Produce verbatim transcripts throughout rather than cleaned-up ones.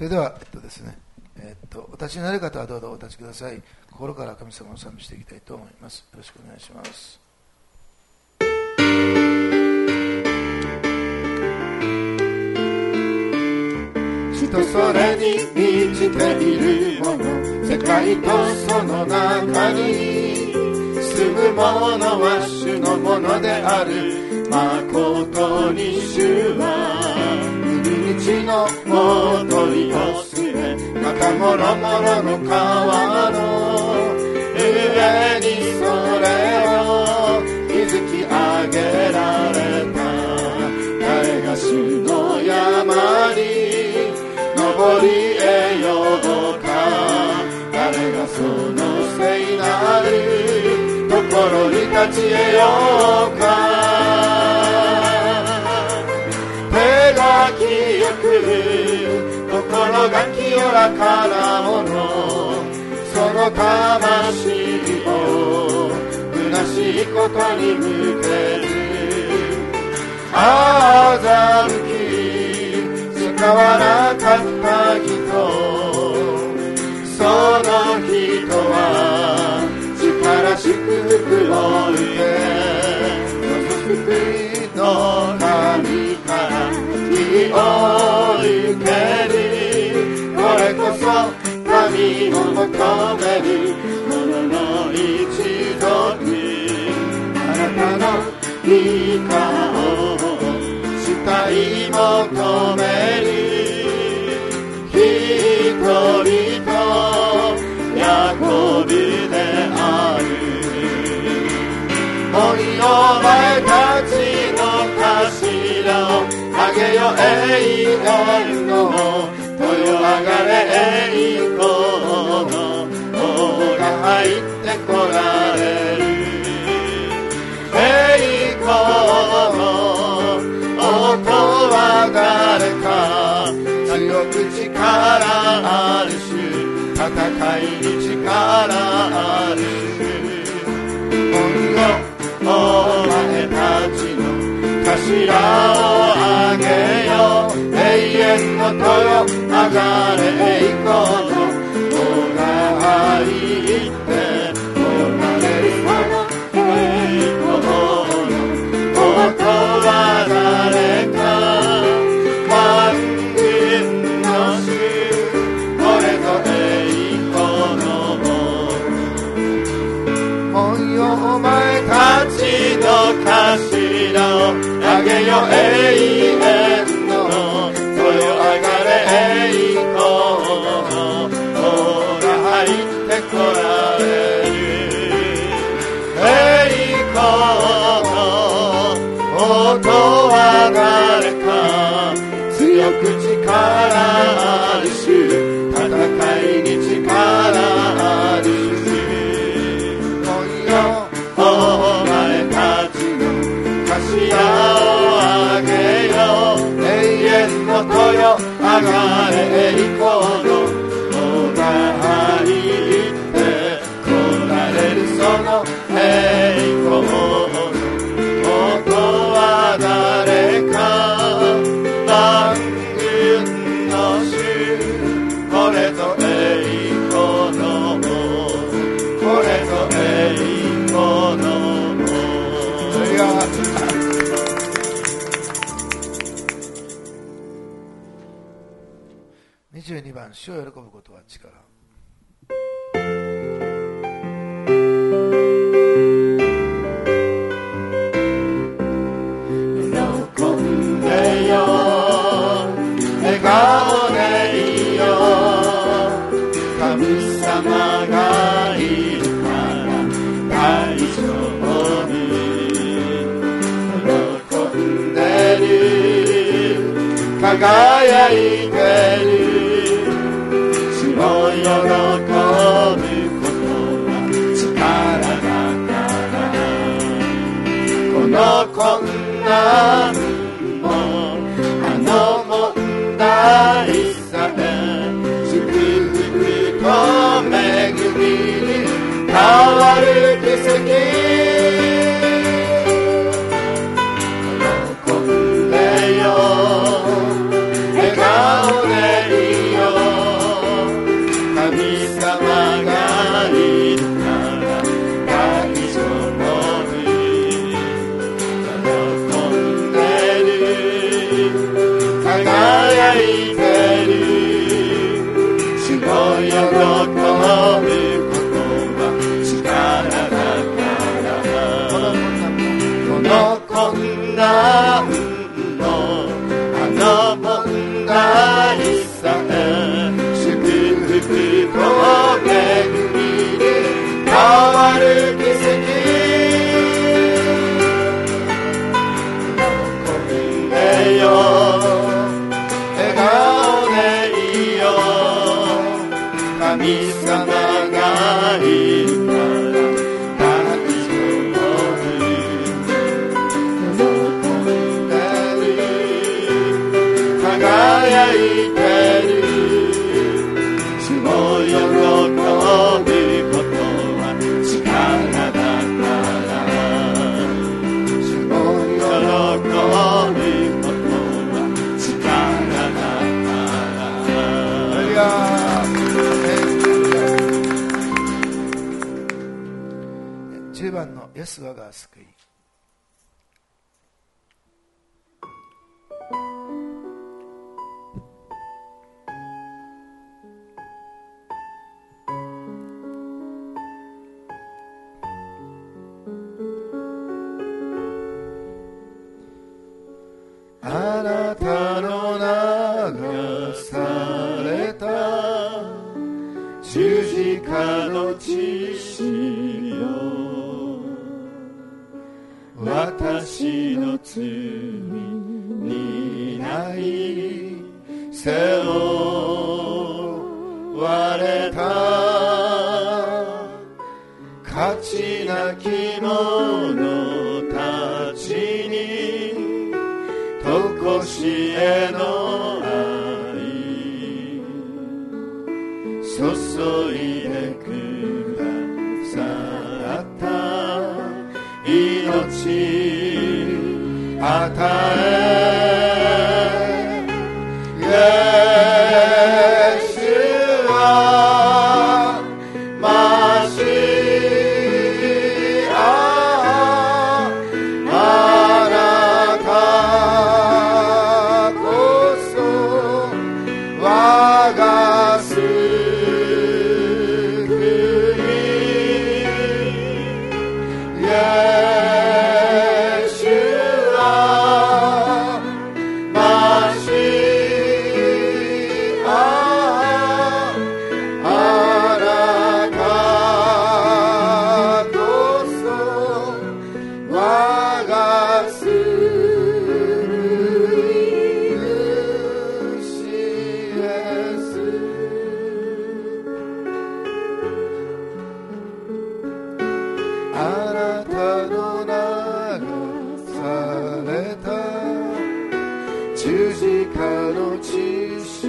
それでは、えっとですね、えっと、お立ちになる方はどうぞお立ちください。心から神様を賛美していきたいと思います。よろしくお願いします。 人それに満ちているもの、世界とその中に住むものは主のものである。まことに主は海のもとに寄せ、またもろもろの川の上にそれを築き上げられた。誰が主の山に登り得ようか、誰がその聖なるところに立ち得ようか。手が清く心が清らかなもの、その魂を虚しいことに向ける。欺き使わなかった人、その人は力祝福を受け、救いの神から義を受ける。これこそ神を求める者の一族。あなたの御顔を慕い求める一人とヤコブである。おいお前たちの頭をあげよ栄光の豊上がれ栄光の王が入ってこられる。栄光の音は誰か、強く力ある主、戦いに力ある主。お前たちの頭をあげよ、永遠の豊上がれ栄光の王が入ってこられる。その栄光の音は誰か、万軍の主、これぞ栄光の王。おいお前たちの頭をあげよ永遠の豊上がれ栄光の王が入ってこられる。栄光の音は誰か、強く力ある主、戦いに力ある主。おいよお前たちの頭をあげよ、永遠の豊上がれ栄光の王が入ってこられる。その栄光の音は誰か、万軍の主、これぞ栄光の王、これぞ栄光の王。それがにじゅうにばん、主を喜ぶことは力。 喜んでよ、笑顔でいいよ、神様がいるから大丈夫。喜んでる、輝いてる、主を喜ぶことは力だから。この困難もあの問題さえ祝福と恵みに変わる奇跡。喜んでよ、笑顔でいいよ、 輝いてる。主を喜ぶことは力だからこの困難のあの問題さえ祝福と恵みに変わる奇跡よ笑顔でいいよ神様がいるから大丈夫喜んでる輝いてる主を喜ぶことは力だから主を喜ぶじゅうばんのイエス我が救い。あなたの流された十字架の血潮私の罪にない背負われた価値なき者たちにとこしえの愛注いでくださった命与えイエスはマシアあなたこそ我が救いイエスはマシアあなたこそ我が救い主イエスあなたの流された十字架の血潮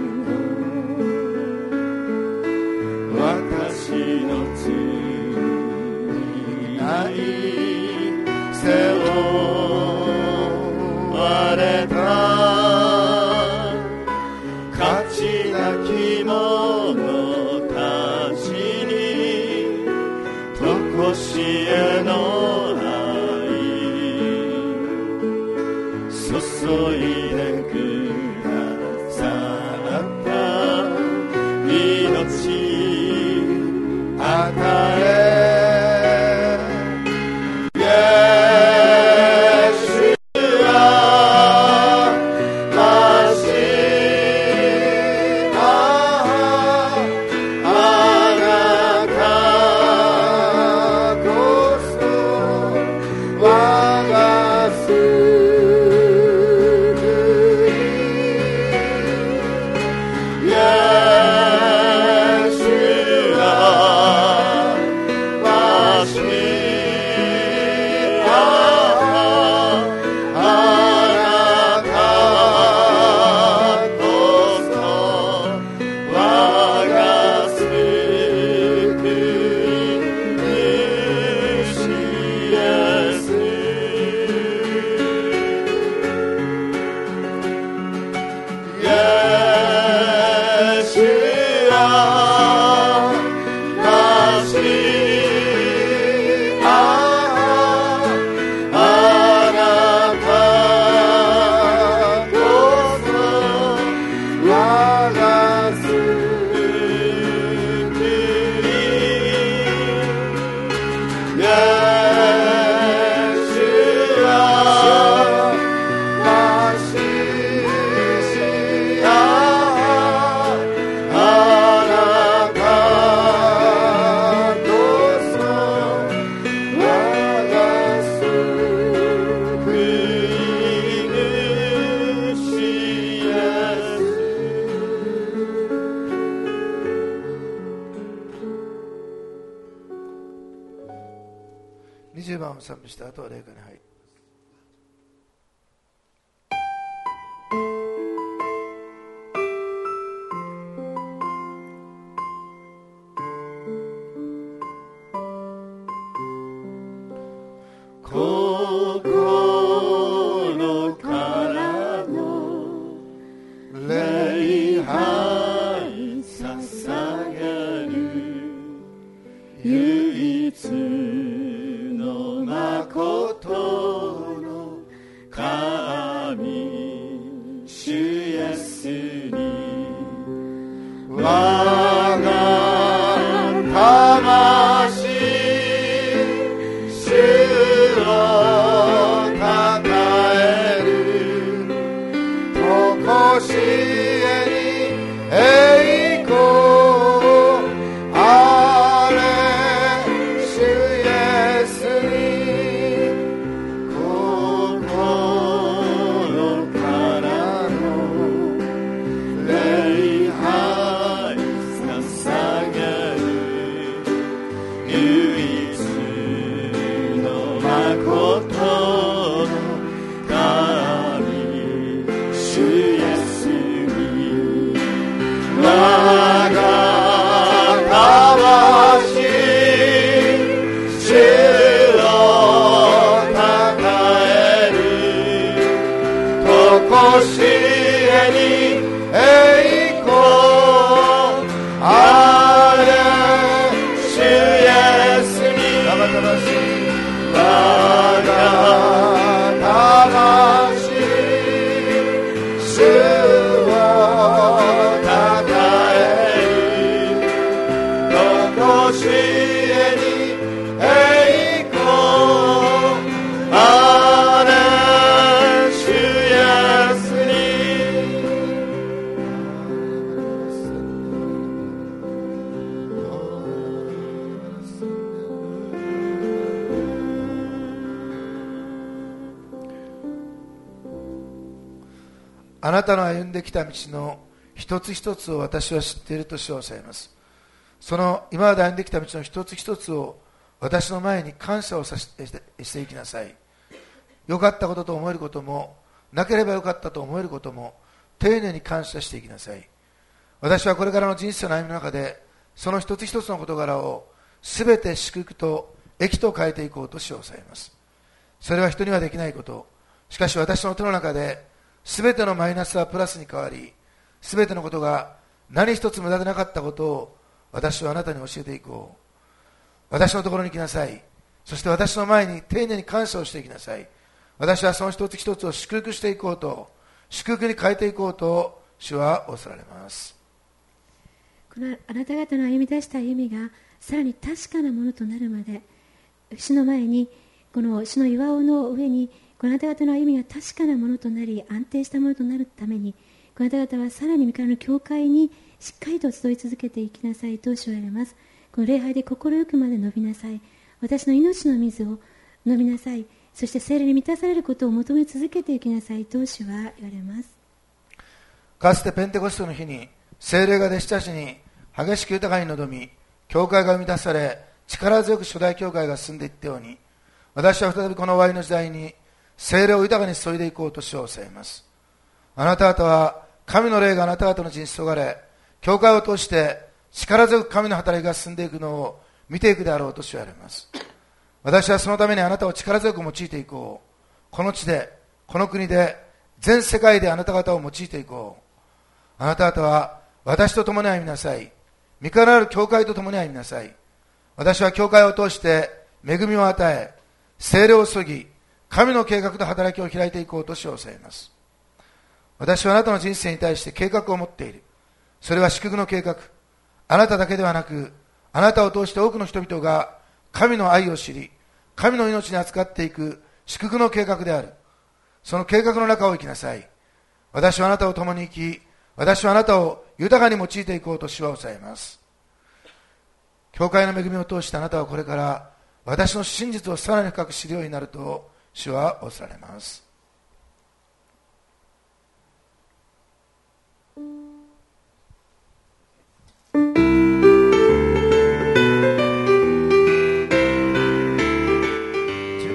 私の罪にない背負われた価値なき者たちにとこしえの愛注いでくださった命与えイエスはマシアあなたこそ我が救いイエスはマシアあなたこそ我が救い主イエスイエスはマシアあなたこそを賛美した後は霊歌に入る。 心からの礼拝捧げる唯一の誠の神主イエスに我が魂主をたたえるとこしえに栄光あれ主イエスに心からの礼拝捧げる唯一の誠の神主イエスに我が魂主をたたえるとこしえに栄光あれ主イエスに我が魂主をたたえるとこしえに栄光あれ主イエスにあなたの歩んできた道の一つ一つを私は知っていると主はおっしゃいます。その今まで歩んできた道の一つ一つを私の前に感謝をさしてしていきなさい。良かったことと思えることも、なければよかったと思えることも丁寧に感謝していきなさい。私はこれからの人生の歩みの中でその一つ一つの事柄をすべて祝福と益と変えていこうと主はおっしゃいます。それは人にはできないこと。しかし私の手の中ですべてのマイナスはプラスに変わり、すべてのことが何一つ無駄でなかったことを私はあなたに教えていこう。私のところに来なさい。そして私の前に丁寧に感謝をしていきなさい。私はその一つ一つを祝福していこうと、祝福に変えていこうと主は仰せられます。 このあなた方の歩み出した歩みがさらに確かなものとなるまで、主の前にこの主の岩尾の上にこのあなた方の歩みが確かなものとなり、安定したものとなるために、このあなた方はさらに御神の教会にしっかりと集い続けていきなさいと主は言われます。この礼拝で心よくまで伸びなさい。私の命の水を飲みなさい。そして聖霊に満たされることを求め続けていきなさいと主は言われます。 かつてペンテコステの日に聖霊が弟子たちに激しく豊かに臨み、教会が生み出され、力強く初代教会が進んでいったように、私は再びこの終わりの時代に聖霊を豊かに注いでいこうと主はおっしゃいます。あなた方は神の霊があなた方の人生を注がれ、教会を通して力強く神の働きが進んでいくのを見ていくであろうと主は言われます。私はそのためにあなたを力強く用いていこう。この地で、この国で、全世界であなた方を用いていこう。あなた方は私と共に歩みなさい。御神ある教会と共に歩みなさい。私は教会を通して恵みを与え、聖霊を注ぎ、神の計画と働きを開いていこうと主はおっしゃいます。私はあなたの人生に対して計画を持っている。それは祝福の計画。あなただけではなく、あなたを通して多くの人々が神の愛を知り、神の命に扱っていく祝福の計画である。その計画の中を生きなさい。私はあなたを共に生き、私はあなたを豊かに用いていこうと主はおっしゃいます。教会の恵みを通してあなたはこれから私の真実をさらに深く知るようになると主は仰せられます。じゅ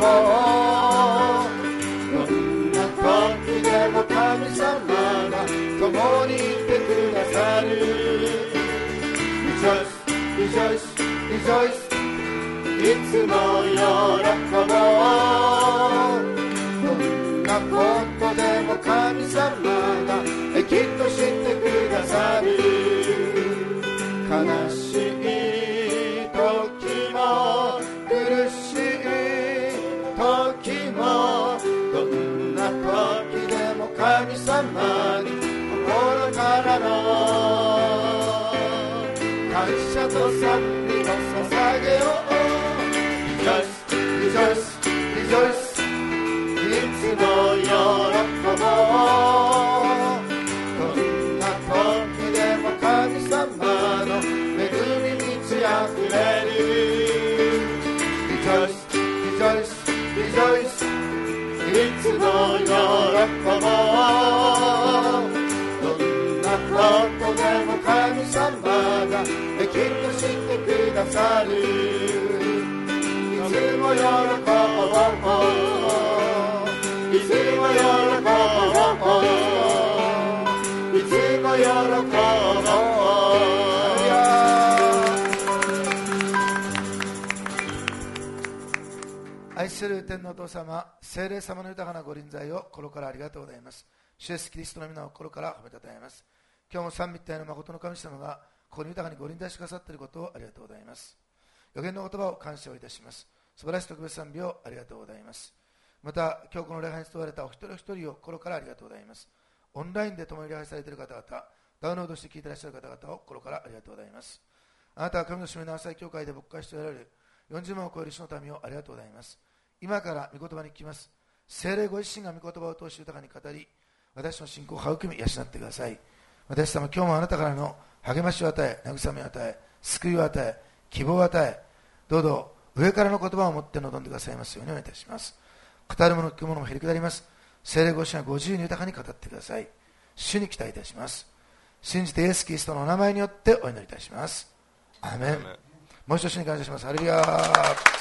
どんな時でも神様が共にいてくださる。Rejoice, rejoice, rejoice いつも喜ぼう。どんなことでも神様がきっと知ってくださる。悲しい時も苦しい時もどんな時でも神様に心からの感謝と賛美を捧げよう。Rejoice, rejoice, rejoice いつも喜ぼう。どんな時でも神様の恵み満ち溢れる。Rejoice, rejoice, rejoice いつも喜ぼう。どんなことでも神様がきっと知ってくださる。いつも喜ぼう。いつも喜ぼう。いつも喜ぼう。 愛する天のお父様、聖霊様の豊かなご臨在を心からありがとうございます。主イエスキリストの皆を心から褒めたたえます。今日も三位一体の誠の神様がここに豊かにご臨在してくださっていることをありがとうございます。予言の言葉を感謝をいたします。素晴らしい特別賛美をありがとうございます。また今日この礼拝に使われたお一人お一人を心からありがとうございます。オンラインで共に礼拝されている方々、ダウンロードして聞いていらっしゃる方々を心からありがとうございます。あなたは神の締めの浅い教会で牧会しておられるよんじゅうまんを超える主の民をありがとうございます。今から御言葉に聞きます。聖霊ご自身が御言葉を通して豊かに語り、私の信仰を育み養ってください。私様、今日もあなたからの励ましを与え、慰めを与え、救いを与え、希望を与え、どうぞ上からの言葉を持って臨んでくださいますようにお願いいたします。語るもの聞くものも減り下ります。聖霊ご自身がご自由に豊かに語ってください。主に期待いたします。信じてイエス・キリストのお名前によってお祈りいたします。アーメン。もう一度主に感謝します。ハレルヤー。